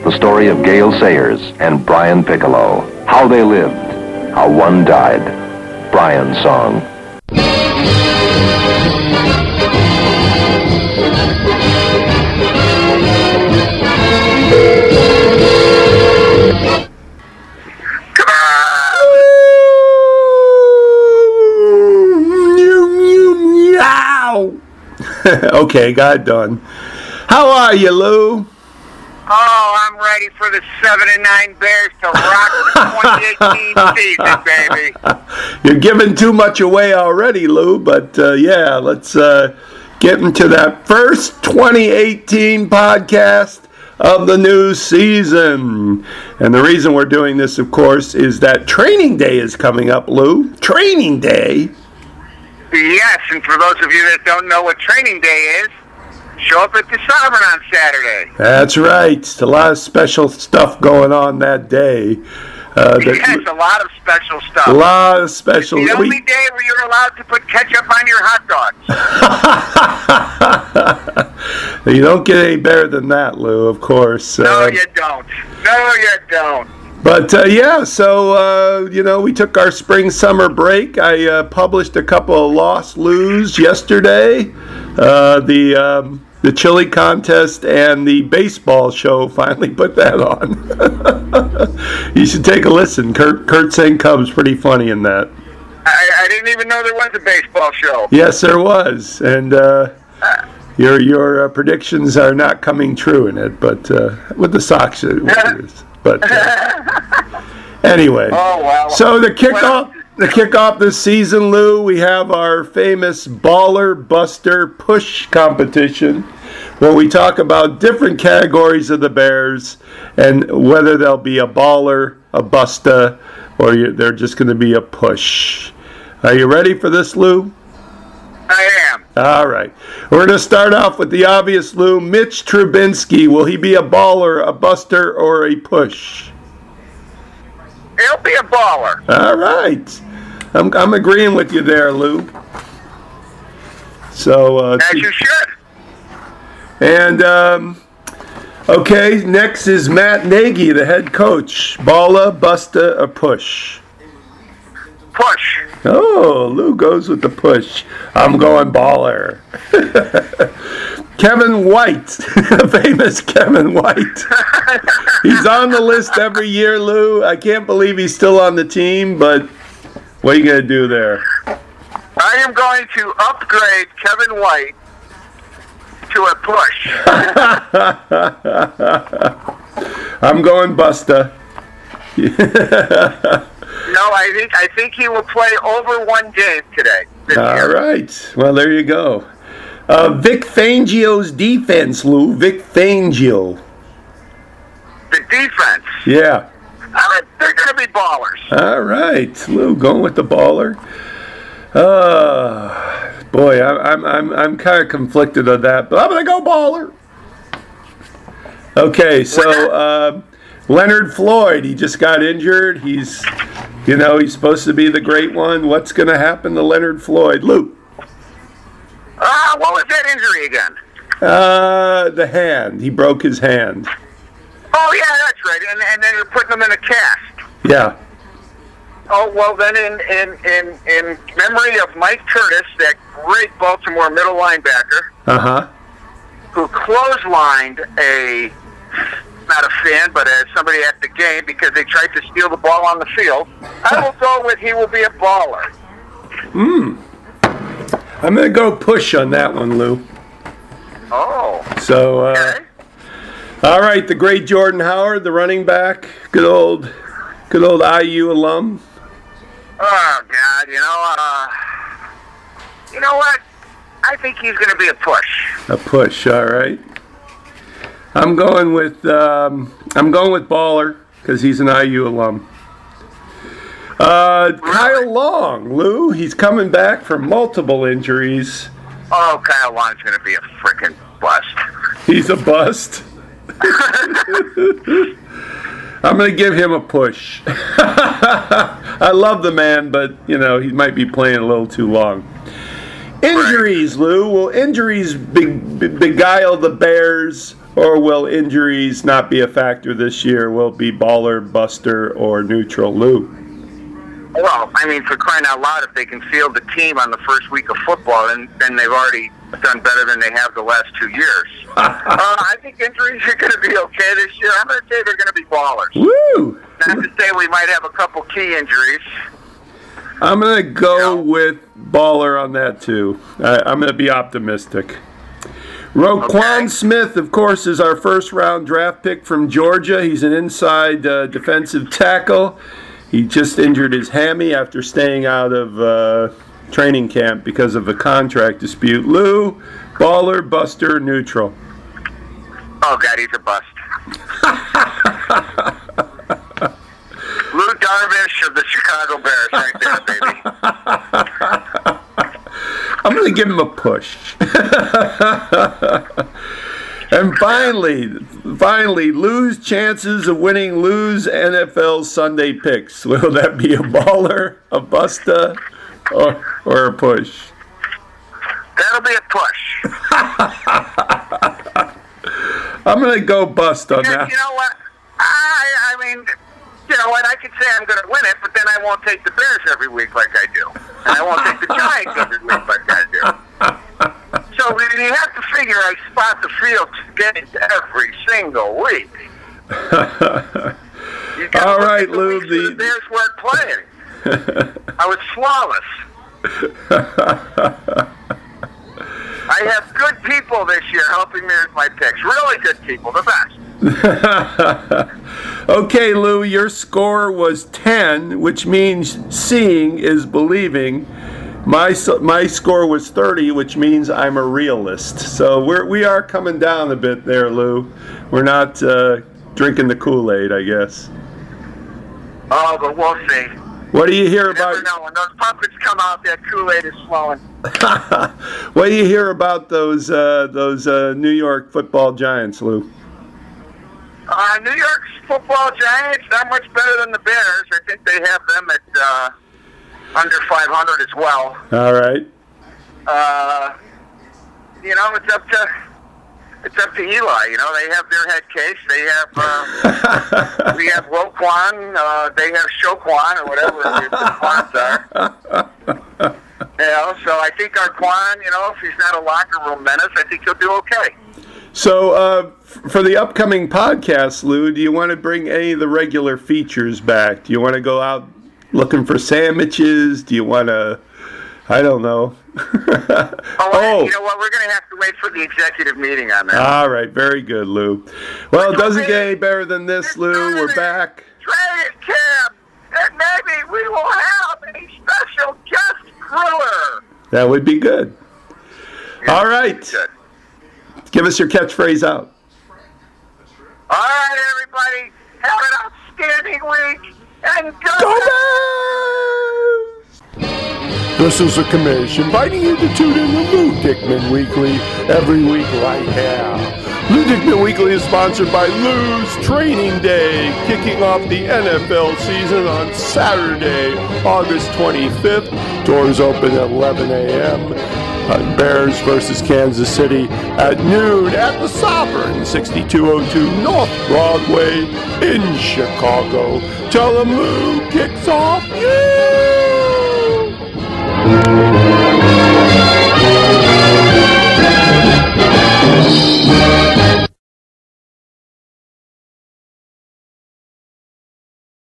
The story of Gale Sayers and Brian Piccolo. How they lived, how one died. Brian's song. Okay, got done. How are you, Lou? Oh, I'm ready for the 7-9 Bears to rock the 2018 season, baby. You're giving too much away already, Lou, but yeah, let's get into that first 2018 podcast of the new season. And the reason we're doing this, of course, is that Training Day is coming up, Lou. Training Day? Yes, and for those of you that don't know what Training Day is, show up at the Sovereign on Saturday. That's right. A lot of special stuff going on that day. Yes, a lot of special stuff. A lot of special. The only day where you're allowed to put ketchup on your hot dogs. You don't get any better than that, Lou, of course. No, you don't. No, you don't. But, yeah, so, we took our spring-summer break. I published a couple of Lost Lou's yesterday. The chili contest and the baseball show finally put that on. You should take a listen. Kurt St. Cub's pretty funny in that. I didn't even know there was a baseball show. Yes, there was. And your predictions are not coming true in it, but with the Sox it is. But anyway, oh, wow. So the kickoff this season, Lou, we have our famous Baller Buster Push competition, where we talk about different categories of the Bears and whether they'll be a baller, a busta, or they're just going to be a push. Are you ready for this, Lou? I am. All right. We're going to start off with the obvious, Lou. Mitch Trubinsky, will he be a baller, a buster, or a push? He'll be a baller. All right. I'm agreeing with you there, Lou. So as you should. And okay, next is Matt Nagy, the head coach. Baller, buster, or push? Push. Oh, Lou goes with the push. I'm going baller. Kevin White, famous Kevin White. He's on the list every year, Lou. I can't believe he's still on the team, but what are you going to do there? I am going to upgrade Kevin White to a push. I'm going busta. No, I think he will play over one game today. All right. Well, there you go. Vic Fangio's defense, Lou. Vic Fangio. The defense. Yeah. They're going to be ballers. All right, Lou, going with the baller. Boy, I'm kind of conflicted on that, but I'm going to go baller. Okay, so Leonard Floyd, he just got injured. He's supposed to be the great one. What's going to happen to Leonard Floyd, Lou? What was that injury again? The hand. He broke his hand. Oh, yeah, that's right. And then you're putting him in a cast. Yeah. Oh, well, then in memory of Mike Curtis, that great Baltimore middle linebacker, who clotheslined not a fan, but somebody at the game because they tried to steal the ball on the field, I will go with he will be a baller. I'm going to go push on that one, Lou. Oh. So, okay. All right, the great Jordan Howard, the running back, good old IU alum. Oh, God, you know what? I think he's going to be a push. A push, all right. I'm going with baller because he's an IU alum. Kyle Long, Lou, he's coming back from multiple injuries. Oh, Kyle Long's going to be a freaking bust. He's a bust? I'm going to give him a push. I love the man, but, he might be playing a little too long. Injuries, Lou. Will injuries beguile the Bears, Or will injuries not be a factor this year? Will it be baller, buster, or neutral, Lou? Well, I mean, for crying out loud, if they can field the team on the first week of football, then they've already done better than they have the last 2 years. I think injuries are going to be okay this year. I'm going to say they're going to be ballers. Woo! Not to say we might have a couple key injuries. I'm going to go with baller on that, too. I'm going to be optimistic. Roquan Smith, of course, is our first-round draft pick from Georgia. He's an inside defensive tackle. He just injured his hammy after staying out of training camp because of a contract dispute. Lou, baller, buster, neutral? Oh, God, he's a bust. Lou Darvish of the Chicago Bears right there, baby. I'm going to give him a push. And finally, Lou's chances of winning Lou's NFL Sunday picks. Will that be a baller, a busta, or a push? That'll be a push. I'm going to go bust on that. You know what? I mean, you know what? I could say I'm going to win it, but then I won't take the Bears every week like I do. And I won't take the Giants every week like I do. So you have to figure I spot the field games every single week. All right, Lou. The Bears weren't playing. I was flawless. I have good people this year helping me with my picks. Really good people, the best. Okay, Lou, your score was 10, which means seeing is believing. My score was 30, which means I'm a realist. So we are coming down a bit there, Lou. We're not drinking the Kool-Aid, I guess. Oh, but we'll see. What do you hear about? You never know. When those puppets come out, that Kool-Aid is flowing. What do you hear about those New York football Giants, Lou? New York's football Giants, not much better than the Bears. I think they have them at under 500 as well. All right. You know, it's up to Eli. You know, they have their head case. They have we have Roquan. They have Shoquan or whatever the Quans are. You know, so I think our Quan, you know, if he's not a locker room menace, I think he'll do okay. So, for the upcoming podcast, Lou, do you want to bring any of the regular features back? Do you want to go out looking for sandwiches? Do you want to, I don't know. You know what? We're going to have to wait for the executive meeting on that. All right, very good, Lou. Well, it doesn't get any better than this, Lou. We're back. Trade Kim, and maybe we will have a special guest griller. That would be good. Yeah, all right. Good. Give us your catchphrase out. All right, everybody. Have an outstanding week. And go Bears! This is a commission inviting you to tune in to Lou Dickman Weekly every week right now. Lou Dickman Weekly is sponsored by Lou's Training Day, kicking off the NFL season on Saturday, August 25th. Doors open at 11 a.m. Bears versus Kansas City at noon at the Sovereign, 6202 North Broadway in Chicago. Tell them Lou kicks off you!